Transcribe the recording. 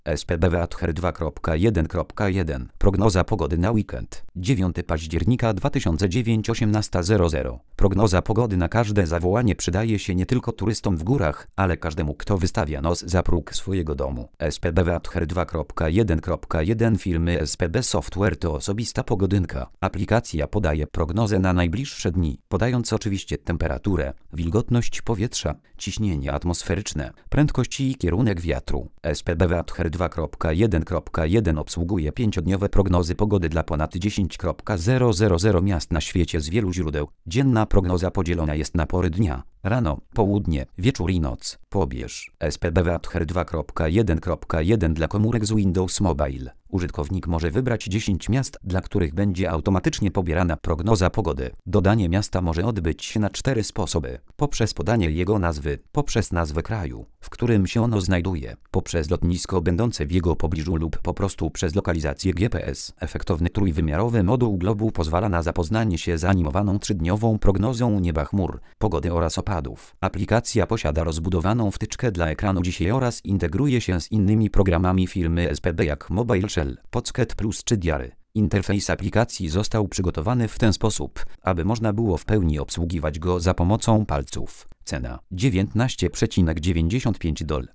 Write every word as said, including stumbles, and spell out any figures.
S P B Weather dwa kropka jeden kropka jeden. Prognoza pogody na weekend. dziewiątego października dwa tysiące dziewiątego, osiemnasta zero zero. Prognoza pogody na każde zawołanie przydaje się nie tylko turystom w górach, ale każdemu, kto wystawia nos za próg swojego domu. S P B Weather dwa kropka jeden kropka jeden firmy S P B Software to osobista pogodynka. Aplikacja podaje prognozę na najbliższe dni, podając oczywiście temperaturę, wilgotność powietrza, ciśnienie atmosferyczne, prędkość i kierunek wiatru. S P B Weather dwa kropka jeden kropka jeden obsługuje pięciodniowe prognozy pogody dla ponad dziesięć tysięcy miast na świecie z wielu źródeł. Dzienna prognoza podzielona jest na pory dnia: rano, południe, wieczór i noc. Pobierz S P B Weather dwa kropka jeden kropka jeden dla komórek z Windows Mobile. Użytkownik może wybrać dziesięć miast, dla których będzie automatycznie pobierana prognoza pogody. Dodanie miasta może odbyć się na cztery sposoby: poprzez podanie jego nazwy, poprzez nazwę kraju, w którym się ono znajduje, poprzez lotnisko będące w jego pobliżu lub po prostu przez lokalizację G P S. Efektowny trójwymiarowy moduł globu pozwala na zapoznanie się z animowaną trzydniową prognozą nieba, chmur, pogody oraz opadów. Aplikacja posiada rozbudowaną wtyczkę dla ekranu dzisiaj oraz integruje się z innymi programami firmy S P B jak Mobile Shell, Pocket Plus czy Diary. Interfejs aplikacji został przygotowany w ten sposób, aby można było w pełni obsługiwać go za pomocą palców. Cena dziewiętnaście przecinek dziewięćdziesiąt pięć dolarów.